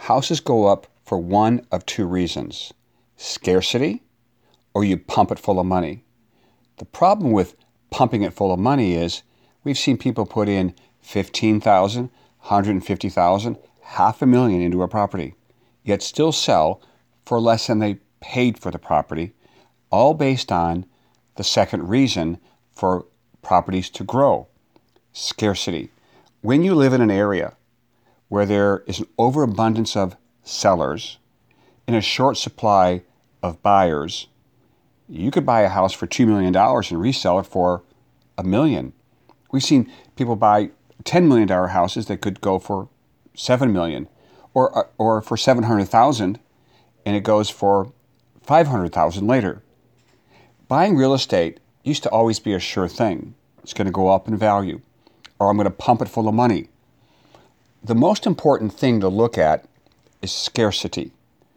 houses go up for one of two reasons: scarcity, or you pump it full of money. The problem with pumping it full of money is we've seen people put in $15,000, $150,000, $500,000 into a property, yet still sell for less than they paid for the property, all based on the second reason for properties to grow: scarcity. When you live in an area where there is an overabundance of sellers and a short supply of buyers, you could buy a house for $2 million and resell it for $1 million. We've seen people buy $10 million houses that could go for $7 million, or for $700,000, and it goes for $500,000 later. Buying real estate used to always be a sure thing. It's going to go up in value, or I'm going to pump it full of money. The most important thing to look at is scarcity.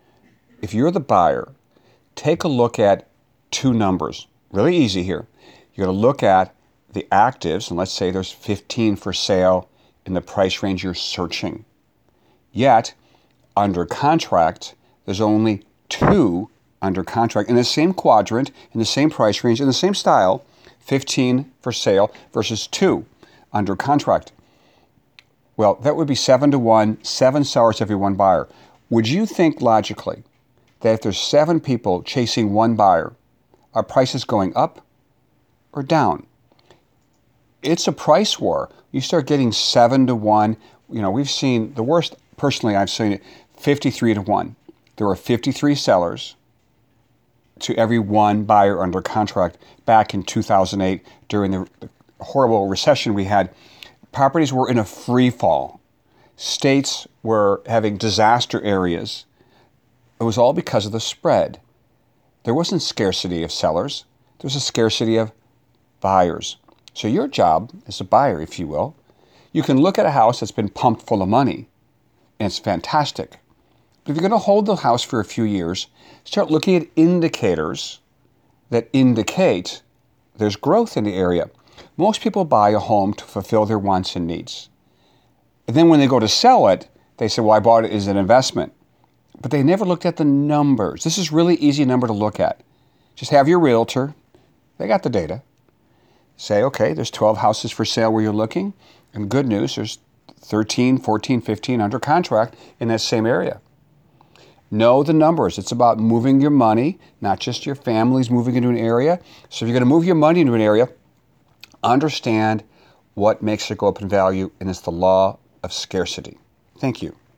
If you're the buyer, take a look at two numbers. Really easy here. You're going to look at the actives, and let's say there's 15 for sale in the price range you're searching. Yet, under contract, there's only 2 under contract in the same quadrant, in the same price range, in the same style, 15 for sale versus 2 under contract. Well, that would be 7-to-1, 7 sellers every 1 buyer. Would you think logically that if there's 7 people chasing 1 buyer, are prices going up or down? It's a price war. You start getting 7-to-1. We've seen the worst, personally, I've seen it 53-to-1. There were 53 sellers to every 1 buyer under contract back in 2008 during the horrible recession we had. Properties were in a free fall. States were having disaster areas. It was all because of the spread. There wasn't scarcity of sellers. There was a scarcity of buyers. So your job as a buyer, if you will, you can look at a house that's been pumped full of money, and it's fantastic. But if you're going to hold the house for a few years, start looking at indicators that indicate there's growth in the area. Most people buy a home to fulfill their wants and needs. And then when they go to sell it, they say, well, I bought it as an investment. But they never looked at the numbers. This is really easy number to look at. Just have your realtor. They got the data. Say, okay, there's 12 houses for sale where you're looking. And good news, there's 13, 14, 15 under contract in that same area. Know the numbers. It's about moving your money, not just your family's moving into an area. So if you're going to move your money into an area, understand what makes it go up in value, and it's the law of scarcity. Thank you.